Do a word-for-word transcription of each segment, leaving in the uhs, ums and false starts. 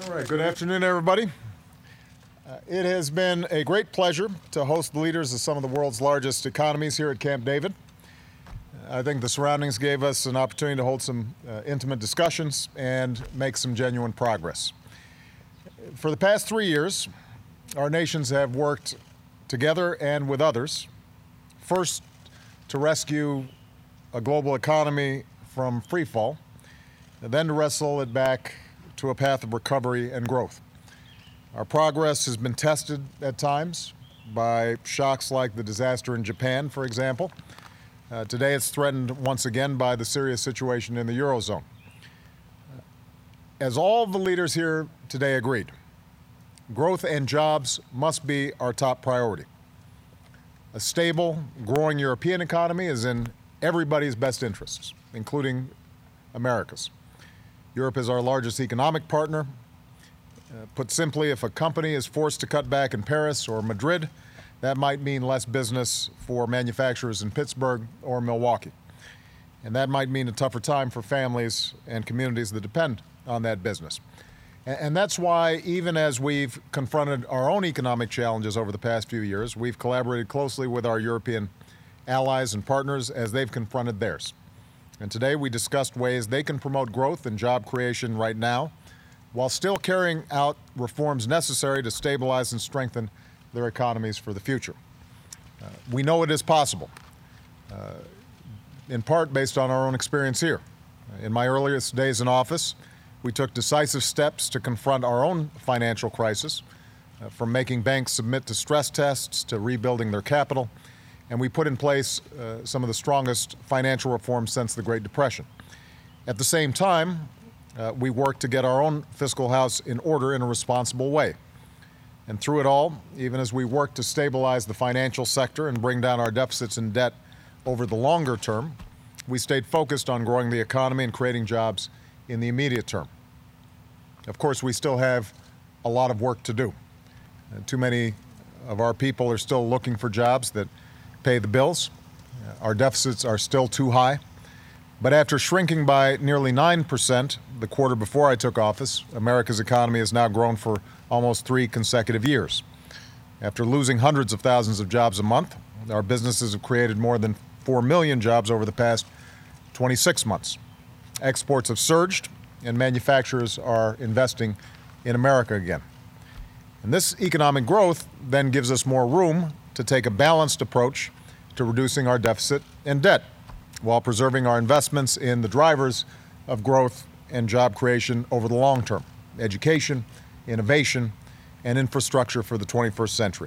All right, good afternoon, everybody. Uh, it has been a great pleasure to host the leaders of some of the world's largest economies here at Camp David. I think the surroundings gave us an opportunity to hold some uh, intimate discussions and make some genuine progress. For the past three years, our nations have worked together and with others, first to rescue a global economy from freefall, and then to wrestle it back to a path of recovery and growth. Our progress has been tested at times by shocks like the disaster in Japan, for example. Uh, today it's threatened once again by the serious situation in the Eurozone. As all the leaders here today agreed, growth and jobs must be our top priority. A stable, growing European economy is in everybody's best interests, including America's. Europe is our largest economic partner. Uh, put simply, if a company is forced to cut back in Paris or Madrid, that might mean less business for manufacturers in Pittsburgh or Milwaukee. And that might mean a tougher time for families and communities that depend on that business. And, and that's why, even as we've confronted our own economic challenges over the past few years, we've collaborated closely with our European allies and partners as they've confronted theirs. And today we discussed ways they can promote growth and job creation right now, while still carrying out reforms necessary to stabilize and strengthen their economies for the future. Uh, we know it is possible, uh, in part based on our own experience here. In my earliest days in office, we took decisive steps to confront our own financial crisis, uh, from making banks submit to stress tests to rebuilding their capital, and we put in place uh, some of the strongest financial reforms since the Great Depression. At the same time, Uh, we worked to get our own fiscal house in order in a responsible way. And through it all, even as we worked to stabilize the financial sector and bring down our deficits and debt over the longer term, we stayed focused on growing the economy and creating jobs in the immediate term. Of course, we still have a lot of work to do. Uh, too many of our people are still looking for jobs that pay the bills. Uh, our deficits are still too high. But after shrinking by nearly nine percent the quarter before I took office, America's economy has now grown for almost three consecutive years. After losing hundreds of thousands of jobs a month, our businesses have created more than four million jobs over the past twenty-six months. Exports have surged, and manufacturers are investing in America again. And this economic growth then gives us more room to take a balanced approach to reducing our deficit and debt, while preserving our investments in the drivers of growth and job creation over the long term: education, innovation, and infrastructure for the twenty-first century.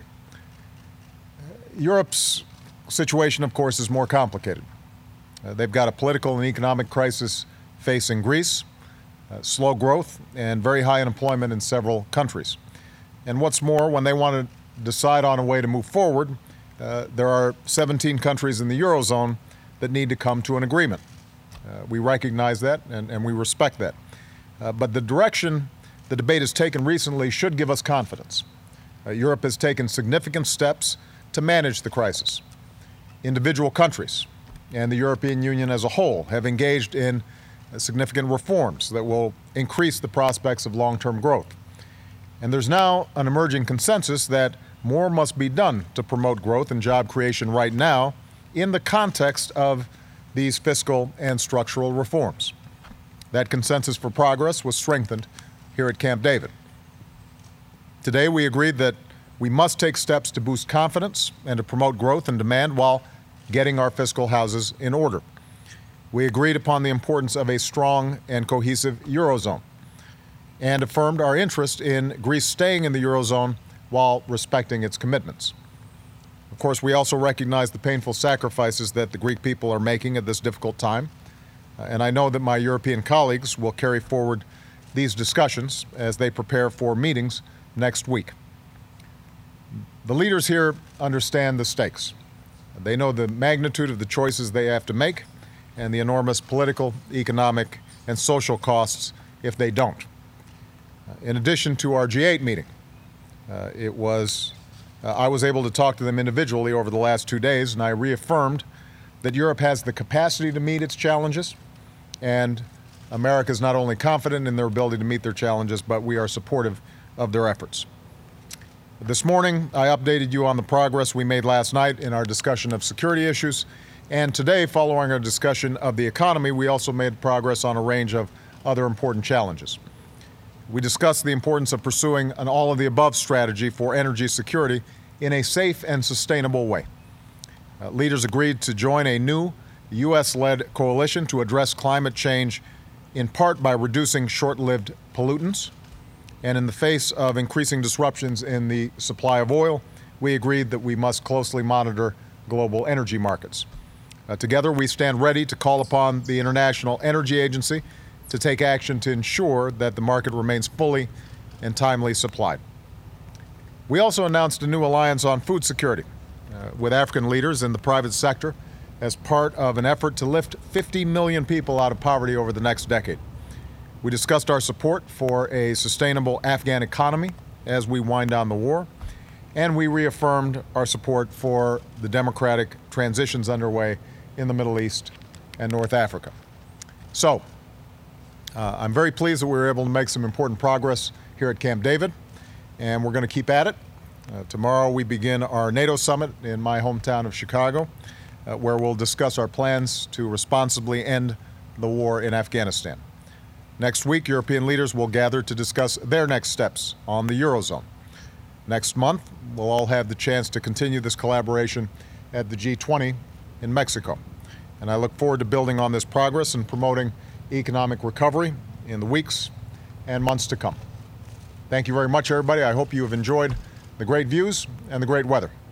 Europe's situation, of course, is more complicated. Uh, they've got a political and economic crisis facing Greece, uh, slow growth, and very high unemployment in several countries. And what's more, when they want to decide on a way to move forward, uh, there are seventeen countries in the Eurozone that need to come to an agreement. Uh, we recognize that, and, and we respect that. Uh, but the direction the debate has taken recently should give us confidence. Uh, Europe has taken significant steps to manage the crisis. Individual countries and the European Union as a whole have engaged in uh, significant reforms that will increase the prospects of long-term growth. And there's now an emerging consensus that more must be done to promote growth and job creation right now, in the context of these fiscal and structural reforms. That consensus for progress was strengthened here at Camp David. Today, we agreed that we must take steps to boost confidence and to promote growth and demand while getting our fiscal houses in order. We agreed upon the importance of a strong and cohesive Eurozone and affirmed our interest in Greece staying in the Eurozone while respecting its commitments. Of course, we also recognize the painful sacrifices that the Greek people are making at this difficult time, uh, and I know that my European colleagues will carry forward these discussions as they prepare for meetings next week. The leaders here understand the stakes. They know the magnitude of the choices they have to make and the enormous political, economic, and social costs if they don't. Uh, in addition to our G eight meeting, uh, it was Uh, I was able to talk to them individually over the last two days, and I reaffirmed that Europe has the capacity to meet its challenges and America is not only confident in their ability to meet their challenges, but we are supportive of their efforts. This morning, I updated you on the progress we made last night in our discussion of security issues. And today, following our discussion of the economy, we also made progress on a range of other important challenges. We discussed the importance of pursuing an all-of-the-above strategy for energy security in a safe and sustainable way. Uh, leaders agreed to join a new U S-led coalition to address climate change, in part by reducing short-lived pollutants. And in the face of increasing disruptions in the supply of oil, we agreed that we must closely monitor global energy markets. Uh, together, we stand ready to call upon the International Energy Agency to take action to ensure that the market remains fully and timely supplied. We also announced a new alliance on food security uh, with African leaders in the private sector as part of an effort to lift fifty million people out of poverty over the next decade. We discussed our support for a sustainable Afghan economy as we wind down the war, and we reaffirmed our support for the democratic transitions underway in the Middle East and North Africa. So, uh, I'm very pleased that we were able to make some important progress here at Camp David, and we're going to keep at it. Uh, tomorrow we begin our NATO summit in my hometown of Chicago, uh, where we'll discuss our plans to responsibly end the war in Afghanistan. Next week, European leaders will gather to discuss their next steps on the Eurozone. Next month, we'll all have the chance to continue this collaboration at the G twenty in Mexico. And I look forward to building on this progress and promoting economic recovery in the weeks and months to come. Thank you very much, everybody. I hope you have enjoyed the great views and the great weather.